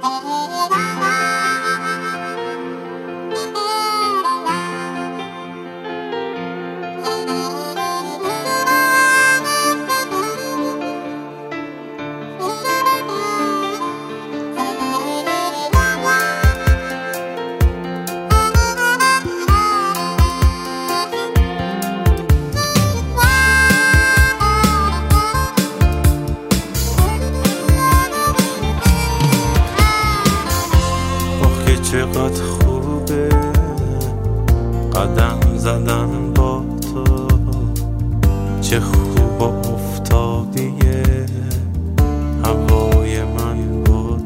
چقدر خوبه قدم زدن با تو، چه خوب افتادیه هوای من با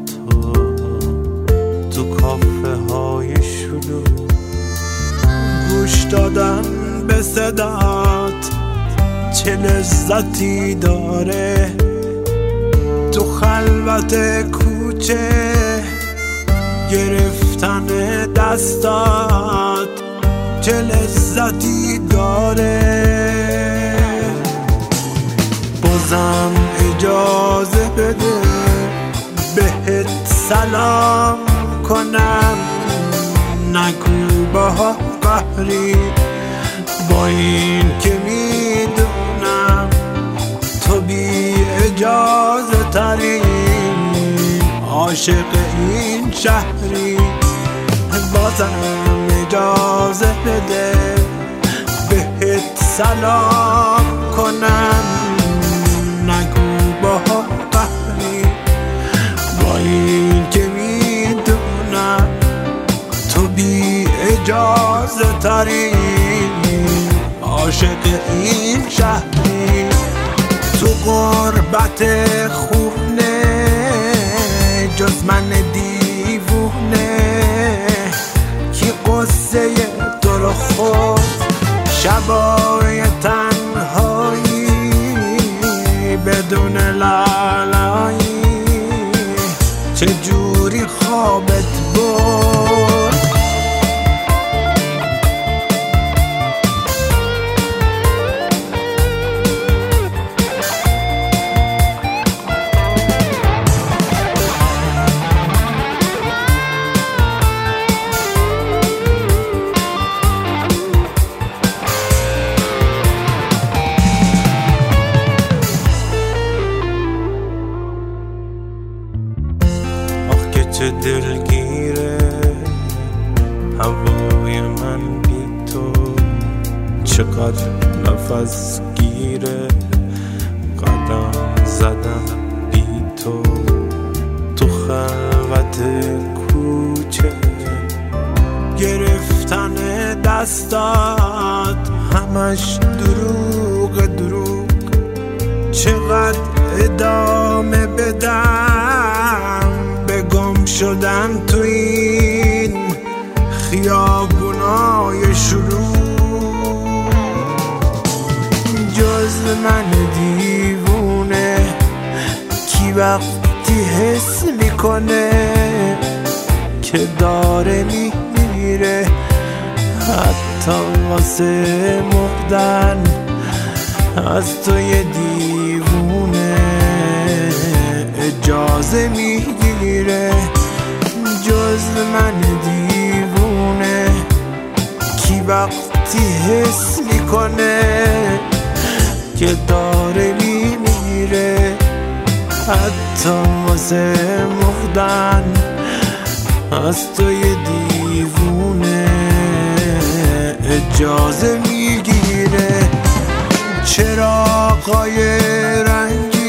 تو کافه های شلوغ، گوش دادن به صدات چه لذتی داره، تو خلوت کوچه گرفتن دستات چه لذتی داره. بازم اجازه بده بهت سلام کنم، نگو با قهری با این که میدونم تو بی اجازه تری عاشق این شهری. بازم اجازه بده بهت سلام کنم، نگو با قهری با این که میدونم تو بی اجازه تری عاشق این شهری. تو غربت خونه جز من دیوونه کی قصه تو رو خود، شبای تنهایی بدون لالایی چه جوری خوابت برد. چه دلگیره هوای من بی تو، چقدر نفس گیره قدم زدن بی تو، تو خلوت کوچه گرفتن دستات همش دروغ دروغ، چقدر ادامه بدم گم شدن تو این خیابونای شروع، جز من دیوونه کی وقتی حس میکنه که داره میمیره، حتی واسه مردن از تو یه دیوونه اجازه میگیره. جز من دیوونه کی وقتی حس میکنه که داره میمیره، حتی واسه مردن از تو یه دیوونه اجازه میگیره. چراغای رنگی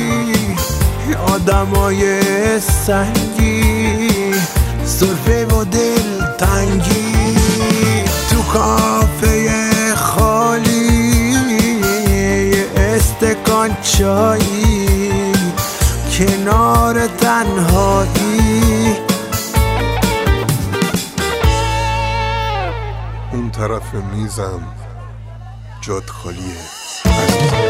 آدمای سنگی سرفه و دل تنگی تو کافه خالی استکان چایی کنار تنهایی. اون طرف میزم جاد خالیه.